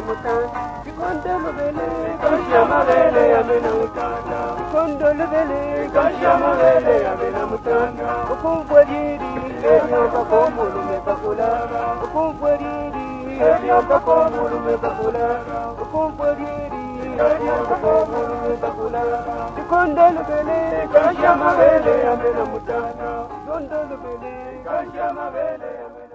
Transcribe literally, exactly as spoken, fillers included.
mutanda ikondo lubele kasha mabele amena mutanda ikondo lubele kasha mabele amena mutanda ukumvwaliri ebyomba komulu mepakula ukumvwaliri ebyomba komulu mepakula ukumvwaliri ebyomba komulu mepakula ikondo lubele kasha mabele amena mutanda ikondo lubele kasha mabele amena